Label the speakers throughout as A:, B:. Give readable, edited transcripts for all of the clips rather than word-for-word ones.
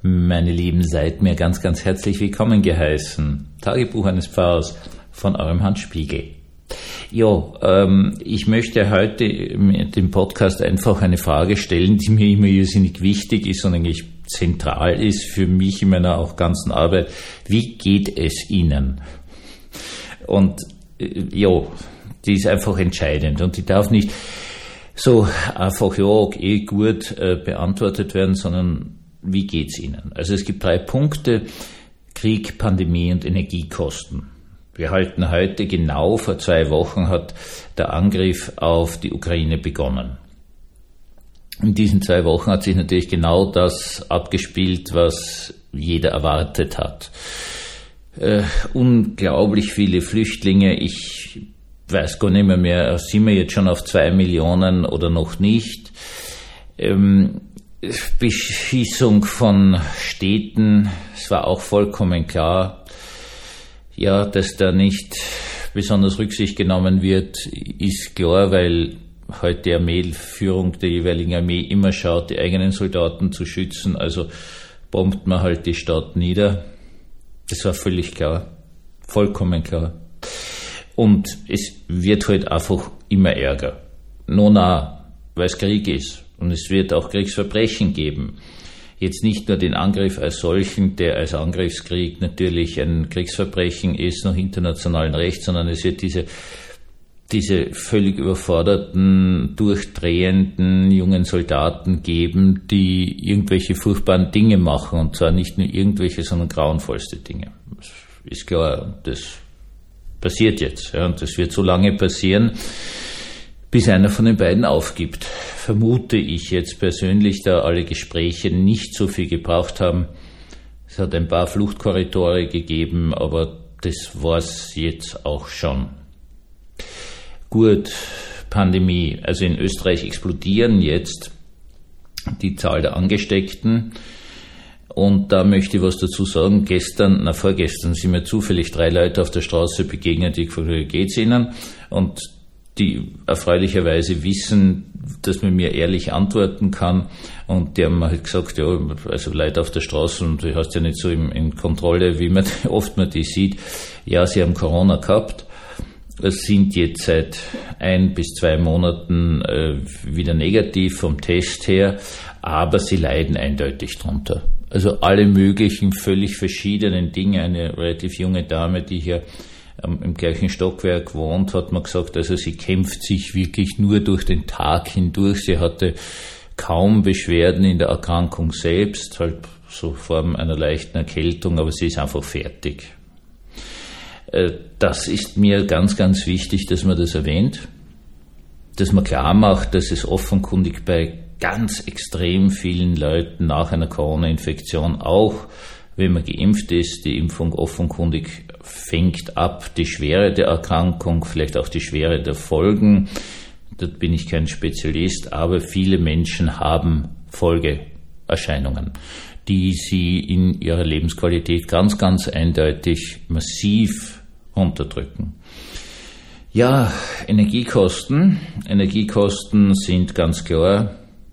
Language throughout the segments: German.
A: Meine Lieben, seid mir ganz, ganz herzlich willkommen geheißen. Tagebuch eines Pfarrers von eurem Hans Spiegel. Ich möchte heute mit dem Podcast einfach eine Frage stellen, die mir immer irrsinnig wichtig ist und eigentlich zentral ist für mich in meiner auch ganzen Arbeit. Wie geht es Ihnen? Und die ist einfach entscheidend und die darf nicht so einfach, gut beantwortet werden, sondern wie geht's Ihnen? Also es gibt 3 Punkte: Krieg, Pandemie und Energiekosten. Wir halten heute genau vor 2 Wochen hat der Angriff auf die Ukraine begonnen. In diesen 2 Wochen hat sich natürlich genau das abgespielt, was jeder erwartet hat. Unglaublich viele Flüchtlinge, ich weiß gar nicht mehr, sind wir jetzt schon auf 2 Millionen oder noch nicht? Beschießung von Städten, es war auch vollkommen klar, dass da nicht besonders Rücksicht genommen wird, ist klar, weil heute die Armeeführung der jeweiligen Armee immer schaut, die eigenen Soldaten zu schützen, also bombt man halt die Stadt nieder. Das war völlig klar, vollkommen klar. Und es wird halt einfach immer ärger. Weil es Krieg ist. Und es wird auch Kriegsverbrechen geben. Jetzt nicht nur den Angriff als solchen, der als Angriffskrieg natürlich ein Kriegsverbrechen ist nach internationalem Recht, sondern es wird diese völlig überforderten, durchdrehenden jungen Soldaten geben, die irgendwelche furchtbaren Dinge machen. Und zwar nicht nur irgendwelche, sondern grauenvollste Dinge. Das ist klar, das passiert jetzt. Und das wird so lange passieren, bis einer von den beiden aufgibt. Vermute ich jetzt persönlich, da alle Gespräche nicht so viel gebraucht haben. Es hat ein paar Fluchtkorridore gegeben, aber das war's jetzt auch schon. Gut, Pandemie. Also in Österreich explodieren jetzt die Zahl der Angesteckten. Und da möchte ich was dazu sagen. Vorgestern sind mir zufällig 3 Leute auf der Straße begegnet, die gefragt haben, wie geht's Ihnen? Und die erfreulicherweise wissen, dass man mir ehrlich antworten kann. Und die haben halt gesagt, also Leute auf der Straße, und du hast ja nicht so in Kontrolle, wie man oft die sieht. Ja, sie haben Corona gehabt. Es sind jetzt seit 1 bis 2 Monaten wieder negativ vom Test her, aber sie leiden eindeutig drunter. Also alle möglichen, völlig verschiedenen Dinge. Eine relativ junge Dame, die hier im gleichen Stockwerk wohnt, hat mir gesagt, also sie kämpft sich wirklich nur durch den Tag hindurch. Sie hatte kaum Beschwerden in der Erkrankung selbst, halt so Form einer leichten Erkältung, aber sie ist einfach fertig. Das ist mir ganz, ganz wichtig, dass man das erwähnt, dass man klar macht, dass es offenkundig bei ganz extrem vielen Leuten nach einer Corona-Infektion, auch wenn man geimpft ist, die Impfung offenkundig fängt ab die Schwere der Erkrankung, vielleicht auch die Schwere der Folgen. Da bin ich kein Spezialist, aber viele Menschen haben Folgeerscheinungen, die sie in ihrer Lebensqualität ganz, ganz eindeutig massiv runterdrücken. Ja, Energiekosten. Energiekosten sind ganz klar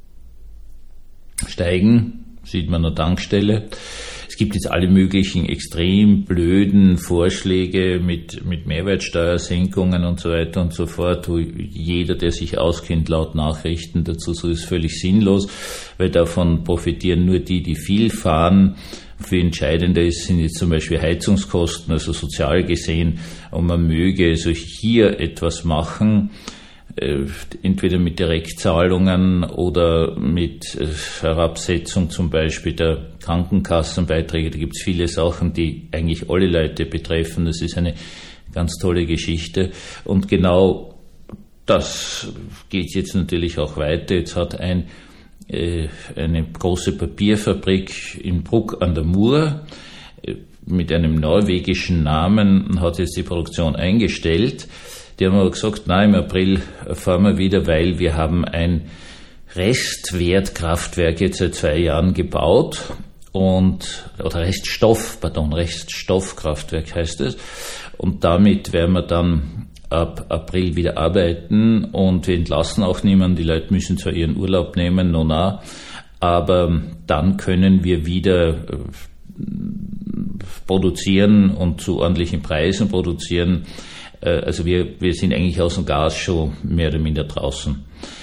A: steigen, sieht man an der Tankstelle. Es gibt jetzt alle möglichen extrem blöden Vorschläge mit Mehrwertsteuersenkungen und so weiter und so fort, wo jeder, der sich auskennt, laut Nachrichten dazu so ist völlig sinnlos, weil davon profitieren nur die viel fahren. Viel entscheidender sind jetzt zum Beispiel Heizungskosten, also sozial gesehen, und man möge also hier etwas machen, entweder mit Direktzahlungen oder mit Herabsetzung zum Beispiel der Krankenkassenbeiträge. Da gibt es viele Sachen, die eigentlich alle Leute betreffen. Das ist eine ganz tolle Geschichte. Und genau das geht jetzt natürlich auch weiter. Jetzt hat eine große Papierfabrik in Bruck an der Mur mit einem norwegischen Namen hat jetzt die Produktion eingestellt. Die haben aber gesagt, nein, im April fahren wir wieder, weil wir haben ein Restwertkraftwerk jetzt seit 2 Jahren gebaut Reststoffkraftwerk heißt es. Und damit werden wir dann ab April wieder arbeiten und wir entlassen auch niemanden. Die Leute müssen zwar ihren Urlaub nehmen, aber dann können wir wieder produzieren und zu ordentlichen Preisen produzieren. Also wir sind eigentlich aus dem Gas schon mehr oder minder draußen.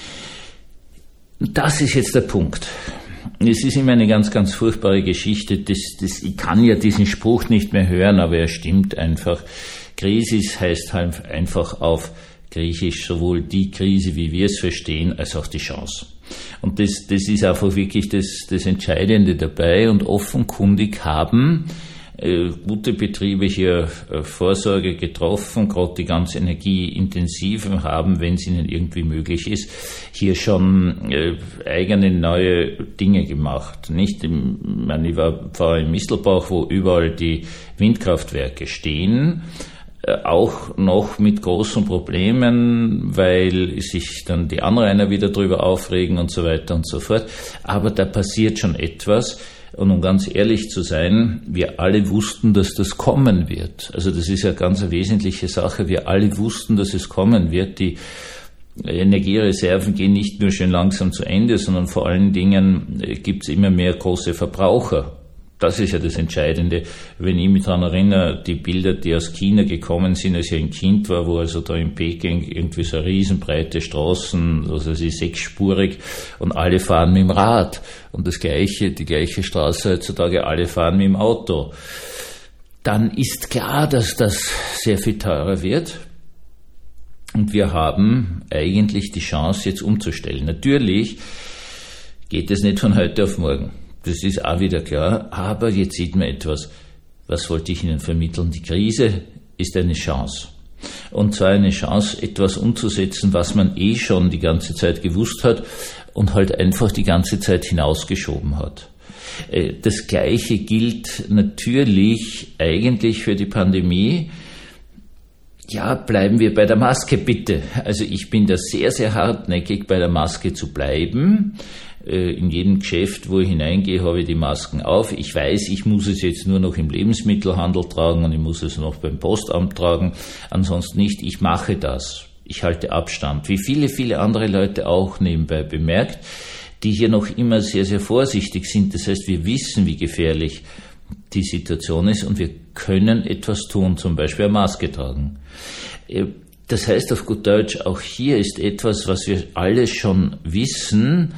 A: Das ist jetzt der Punkt. Es ist immer eine ganz, ganz furchtbare Geschichte. Ich kann ja diesen Spruch nicht mehr hören, aber er stimmt einfach. Krisis heißt halt einfach auf Griechisch sowohl die Krise, wie wir es verstehen, als auch die Chance. Und das ist einfach wirklich das Entscheidende dabei. Und offenkundig haben gute Betriebe hier Vorsorge getroffen, gerade die ganz energieintensiven haben, wenn es ihnen irgendwie möglich ist, hier schon eigene neue Dinge gemacht. Nicht? Ich war in Mistelbach, wo überall die Windkraftwerke stehen, auch noch mit großen Problemen, weil sich dann die Anrainer wieder drüber aufregen und so weiter und so fort. Aber da passiert schon etwas. Und um ganz ehrlich zu sein, wir alle wussten, dass das kommen wird. Also das ist ja ganz eine wesentliche Sache. Wir alle wussten, dass es kommen wird. Die Energiereserven gehen nicht nur schön langsam zu Ende, sondern vor allen Dingen gibt es immer mehr große Verbraucher. Das ist ja das Entscheidende. Wenn ich mich daran erinnere, die Bilder, die aus China gekommen sind, als ich ein Kind war, wo also da in Peking irgendwie so riesenbreite Straßen, also sie ist 6-spurig und alle fahren mit dem Rad. Und die gleiche Straße heutzutage, alle fahren mit dem Auto. Dann ist klar, dass das sehr viel teurer wird. Und wir haben eigentlich die Chance, jetzt umzustellen. Natürlich geht es nicht von heute auf morgen. Das ist auch wieder klar, aber jetzt sieht man etwas. Was wollte ich Ihnen vermitteln? Die Krise ist eine Chance. Und zwar eine Chance, etwas umzusetzen, was man schon die ganze Zeit gewusst hat und halt einfach die ganze Zeit hinausgeschoben hat. Das Gleiche gilt natürlich eigentlich für die Pandemie. Ja, bleiben wir bei der Maske bitte. Also ich bin da sehr, sehr hartnäckig, bei der Maske zu bleiben. In jedem Geschäft, wo ich hineingehe, habe ich die Masken auf. Ich weiß, ich muss es jetzt nur noch im Lebensmittelhandel tragen und ich muss es noch beim Postamt tragen. Ansonsten nicht. Ich mache das. Ich halte Abstand. Wie viele, viele andere Leute auch nebenbei bemerkt, die hier noch immer sehr, sehr vorsichtig sind. Das heißt, wir wissen, wie gefährlich die Situation ist und wir können etwas tun, zum Beispiel eine Maske tragen. Das heißt auf gut Deutsch, auch hier ist etwas, was wir alle schon wissen.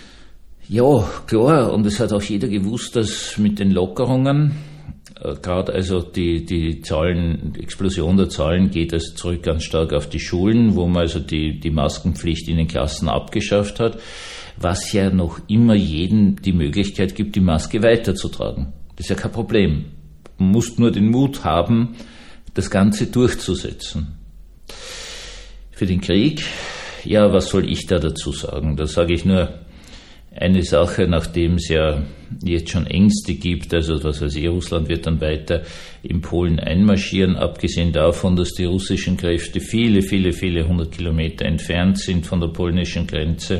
A: Ja, klar, und es hat auch jeder gewusst, dass mit den Lockerungen, gerade also die Zahlen, die Explosion der Zahlen geht also zurück ganz stark auf die Schulen, wo man also die Maskenpflicht in den Klassen abgeschafft hat, was ja noch immer jedem die Möglichkeit gibt, die Maske weiterzutragen. Das ist ja kein Problem. Man muss nur den Mut haben, das Ganze durchzusetzen. Für den Krieg, ja, was soll ich da dazu sagen? Da sage ich nur eine Sache, nachdem es ja jetzt schon Ängste gibt, also was weiß ich, Russland wird dann weiter in Polen einmarschieren, abgesehen davon, dass die russischen Kräfte viele, viele, viele 100 Kilometer entfernt sind von der polnischen Grenze.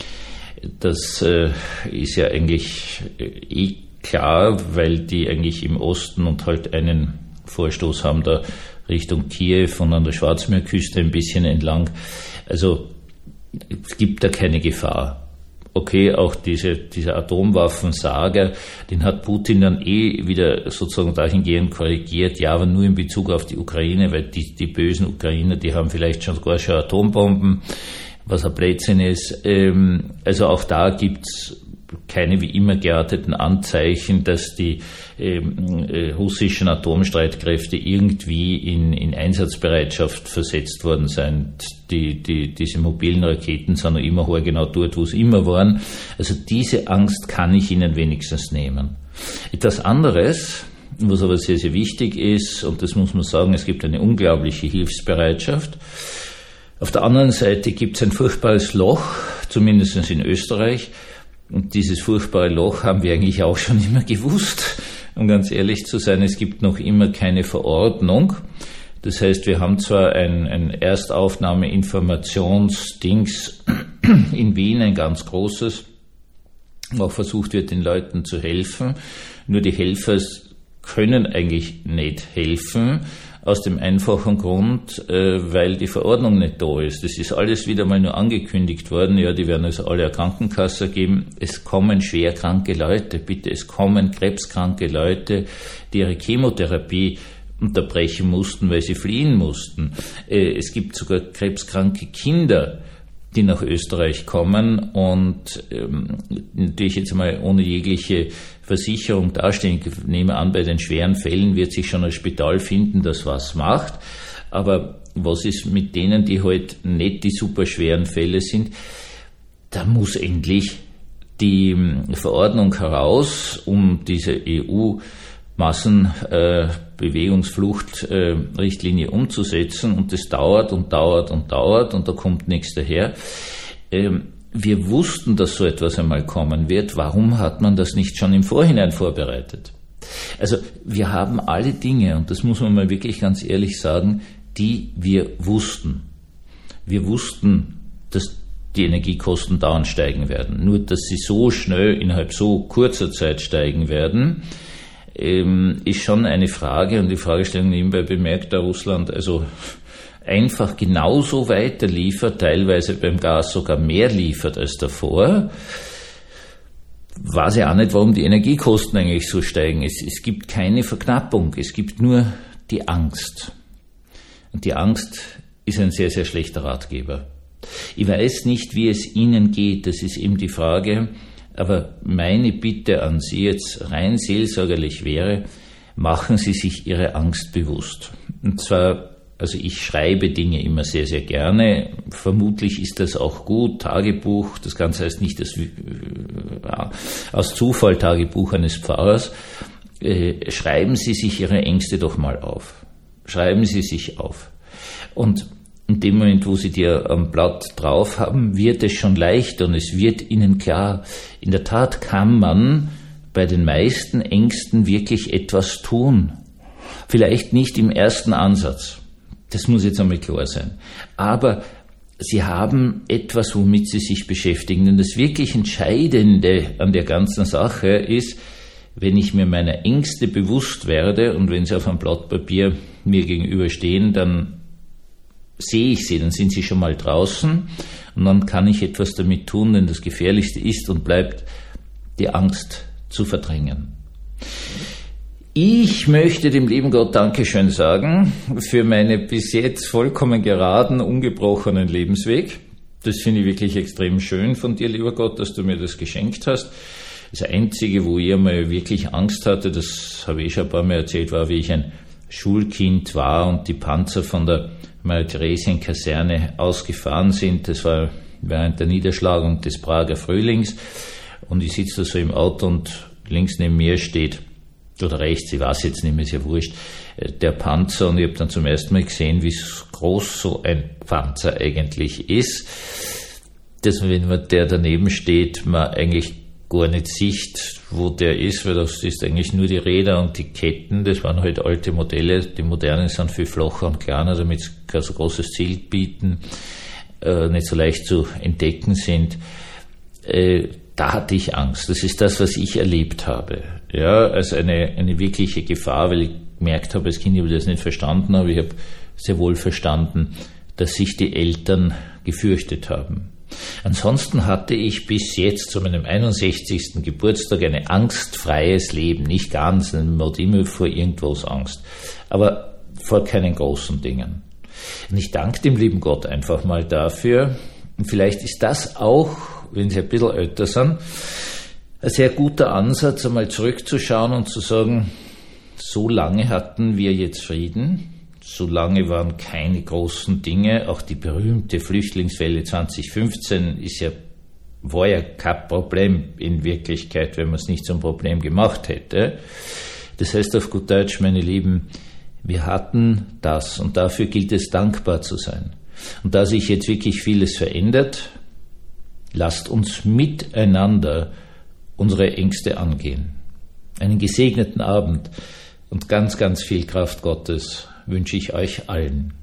A: Das ist ja eigentlich klar, weil die eigentlich im Osten und halt einen Vorstoß haben da Richtung Kiew und an der Schwarzmeerküste ein bisschen entlang. Also es gibt da keine Gefahr. Okay, auch dieser Atomwaffensaga, den hat Putin dann wieder sozusagen dahingehend korrigiert, ja, aber nur in Bezug auf die Ukraine, weil die bösen Ukrainer, die haben vielleicht sogar schon Atombomben, was ein Blödsinn ist. Also auch da gibt's keine wie immer gearteten Anzeichen, dass die russischen Atomstreitkräfte irgendwie in Einsatzbereitschaft versetzt worden sind. Diese mobilen Raketen sind noch immer haargenau dort, wo sie immer waren. Also diese Angst kann ich Ihnen wenigstens nehmen. Etwas anderes, was aber sehr, sehr wichtig ist, und das muss man sagen, es gibt eine unglaubliche Hilfsbereitschaft. Auf der anderen Seite gibt es ein furchtbares Loch, zumindest in Österreich. Und dieses furchtbare Loch haben wir eigentlich auch schon immer gewusst. Um ganz ehrlich zu sein, es gibt noch immer keine Verordnung. Das heißt, wir haben zwar ein Erstaufnahme-Informationsdings in Wien, ein ganz großes, wo auch versucht wird, den Leuten zu helfen. Nur die Helfer können eigentlich nicht helfen. aus dem einfachen Grund, weil die Verordnung nicht da ist. Das ist alles wieder mal nur angekündigt worden. Ja, die werden also alle eine Krankenkasse geben. Es kommen schwer kranke Leute, bitte. Es kommen krebskranke Leute, die ihre Chemotherapie unterbrechen mussten, weil sie fliehen mussten. Es gibt sogar krebskranke Kinder, die nach Österreich kommen und natürlich jetzt mal ohne jegliche Versicherung dastehen. Ich nehme an, bei den schweren Fällen wird sich schon ein Spital finden, das was macht. Aber was ist mit denen, die halt nicht die super schweren Fälle sind? Da muss endlich die Verordnung heraus, um diese EU-Massenbewegungsfluchtrichtlinie umzusetzen, und das dauert und da kommt nichts daher. Wir wussten, dass so etwas einmal kommen wird. Warum hat man das nicht schon im Vorhinein vorbereitet? Also wir haben alle Dinge, und das muss man mal wirklich ganz ehrlich sagen, die wir wussten. Wir wussten, dass die Energiekosten dauernd steigen werden. Nur, dass sie so schnell innerhalb so kurzer Zeit steigen werden, ist schon eine Frage, und die Fragestellung nebenbei bemerkt, da Russland also einfach genauso weiter liefert, teilweise beim Gas sogar mehr liefert als davor, weiß ich auch nicht, warum die Energiekosten eigentlich so steigen. Es gibt keine Verknappung, es gibt nur die Angst. Und die Angst ist ein sehr, sehr schlechter Ratgeber. Ich weiß nicht, wie es Ihnen geht, das ist eben die Frage, aber meine Bitte an Sie jetzt rein seelsorgerlich wäre, machen Sie sich Ihre Angst bewusst. Und zwar, also ich schreibe Dinge immer sehr, sehr gerne. Vermutlich ist das auch gut. Tagebuch, das Ganze heißt nicht das aus Zufall Tagebuch eines Pfarrers. Schreiben Sie sich Ihre Ängste doch mal auf. Schreiben Sie sich auf. Und in dem Moment, wo Sie die am Blatt drauf haben, wird es schon leichter und es wird Ihnen klar, in der Tat kann man bei den meisten Ängsten wirklich etwas tun. Vielleicht nicht im ersten Ansatz. Das muss jetzt einmal klar sein. Aber Sie haben etwas, womit Sie sich beschäftigen. Denn das wirklich Entscheidende an der ganzen Sache ist, wenn ich mir meiner Ängste bewusst werde und wenn sie auf einem Blatt Papier mir gegenüberstehen, dann sehe ich sie, dann sind sie schon mal draußen und dann kann ich etwas damit tun, denn das Gefährlichste ist und bleibt, die Angst zu verdrängen. Ich möchte dem lieben Gott Dankeschön sagen für meinen bis jetzt vollkommen geraden, ungebrochenen Lebensweg. Das finde ich wirklich extrem schön von dir, lieber Gott, dass du mir das geschenkt hast. Das Einzige, wo ich einmal wirklich Angst hatte, das habe ich schon ein paar Mal erzählt, war, wie ich ein Schulkind war und die Panzer von der Maria-Theresien-Kaserne ausgefahren sind. Das war während der Niederschlagung des Prager Frühlings. Und ich sitze da so im Auto und links neben mir steht, oder rechts, ich weiß jetzt nicht mehr, ist ja wurscht, der Panzer, und ich habe dann zum ersten Mal gesehen, wie groß so ein Panzer eigentlich ist, dass wenn man der daneben steht, man eigentlich gar nicht sieht, wo der ist, weil das ist eigentlich nur die Räder und die Ketten, das waren halt alte Modelle, die modernen sind viel flacher und kleiner, damit sie kein so großes Ziel bieten, nicht so leicht zu entdecken sind. Da hatte ich Angst. Das ist das, was ich erlebt habe. Ja, als eine wirkliche Gefahr, weil ich gemerkt habe, als Kind, ich habe das nicht verstanden, aber ich habe sehr wohl verstanden, dass sich die Eltern gefürchtet haben. Ansonsten hatte ich bis jetzt zu meinem 61. Geburtstag ein angstfreies Leben. Nicht ganz, man hat immer vor irgendwas Angst, aber vor keinen großen Dingen. Und ich danke dem lieben Gott einfach mal dafür. Und vielleicht ist das auch, wenn Sie ein bisschen älter sind, ein sehr guter Ansatz, einmal zurückzuschauen und zu sagen, so lange hatten wir jetzt Frieden, so lange waren keine großen Dinge, auch die berühmte Flüchtlingswelle 2015 war ja kein Problem in Wirklichkeit, wenn man es nicht zum Problem gemacht hätte. Das heißt auf gut Deutsch, meine Lieben, wir hatten das und dafür gilt es dankbar zu sein. Und da sich jetzt wirklich vieles verändert, lasst uns miteinander unsere Ängste angehen. Einen gesegneten Abend und ganz, ganz viel Kraft Gottes wünsche ich euch allen.